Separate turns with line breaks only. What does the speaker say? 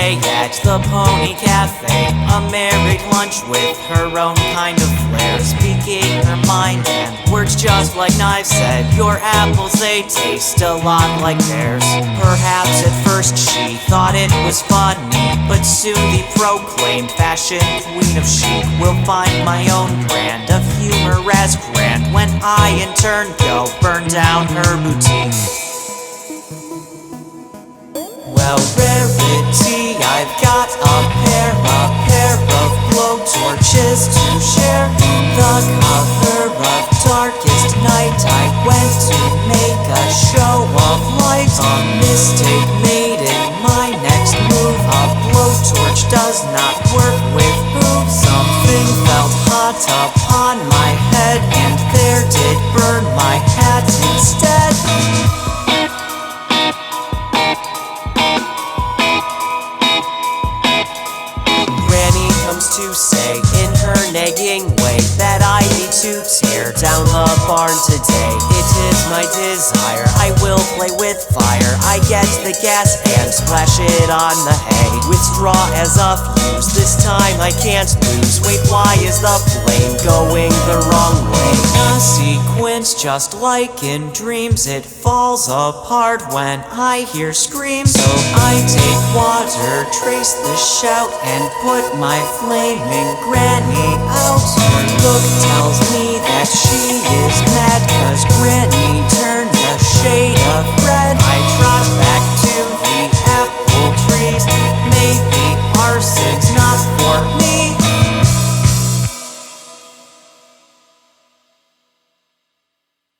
Tuesday at the Pony Cafe, a married lunch with her own kind of flair, speaking her mind and words just like knives said. Your apples, they taste a lot like pears. Perhaps at first she thought it was funny, but soon the proclaimed fashion queen of chic will find my own brand of humor as grand when I in turn go burn down her boutique. Well, rarity, I've got a pair of blowtorches to share. The cover of Darkest Night, I went to make a show of light. A mistake made in my next move. A blowtorch does not work with hooves. Something felt hot upon my head, and there did burn my hat instead. To say in her nagging way that I need to tear down the barn today. It is my desire, I will play with fire. I get the gas and splash it on the hay. With straw as a fuse, this time I can't lose. Wait, why is the flame going the wrong way? A sequence just like in dreams, it falls apart when I hear screams. So I take water, trace the shout, and put my flaming granny out. Her look tells me that she is mad, 'cause granny turned a shade of